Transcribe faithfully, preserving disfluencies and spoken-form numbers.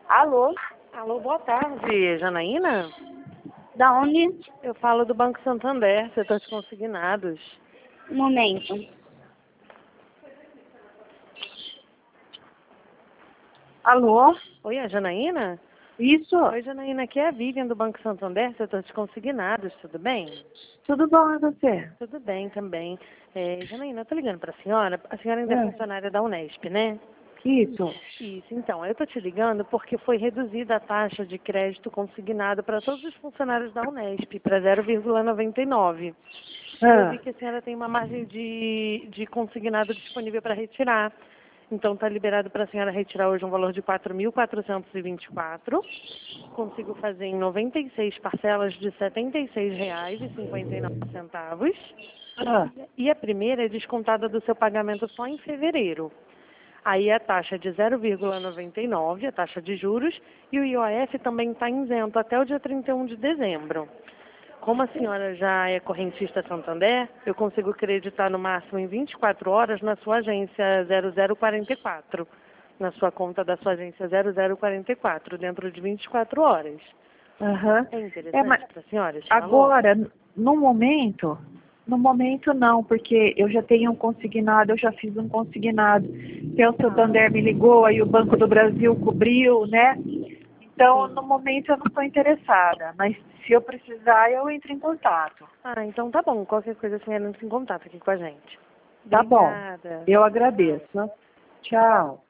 Alô? Alô, boa tarde, Janaína? Da onde? Eu falo do Banco Santander, setor de consignados. Um momento. Alô? Oi, é a Janaína? Isso? Oi, Janaína, aqui é a Vivian do Banco Santander, setor de consignados, tudo bem? Tudo bom, e você? Tudo bem também. É, Janaína, eu tô ligando para a senhora, a senhora ainda é É. funcionária da Unesp, né? Isso. Isso, então, eu tô te ligando porque foi reduzida a taxa de crédito consignado para todos os funcionários da Unesp, para zero vírgula noventa e nove. Eu Ah, vi que a senhora tem uma margem de, de consignado disponível para retirar. Então está liberado para a senhora retirar hoje um valor de quatro mil quatrocentos e vinte e quatro. Consigo fazer em noventa e seis parcelas de setenta e seis reais e cinquenta e nove centavos. ah. E a primeira é descontada do seu pagamento só em fevereiro. Aí a taxa é de zero vírgula noventa e nove, a taxa de juros, e o I O F também está isento até o dia trinta e um de dezembro. Como a senhora já é correntista Santander, eu consigo creditar no máximo em vinte e quatro horas na sua agência zero zero quatro quatro, na sua conta da sua agência zero zero quatro quatro, dentro de vinte e quatro horas. Aham. É É, mas interessante para a senhora esse valor? agora, no momento, no momento não, porque eu já tenho um consignado, eu já fiz um consignado. Que o Santander me ligou, aí o Banco do Brasil cobriu, né? Então, Sim. no momento eu não estou interessada, mas se eu precisar, eu entro em contato. Ah, então tá bom. Qualquer coisa a senhora entra em contato aqui com a gente. Tá bom. Obrigada. Eu Tchau. agradeço. Tchau.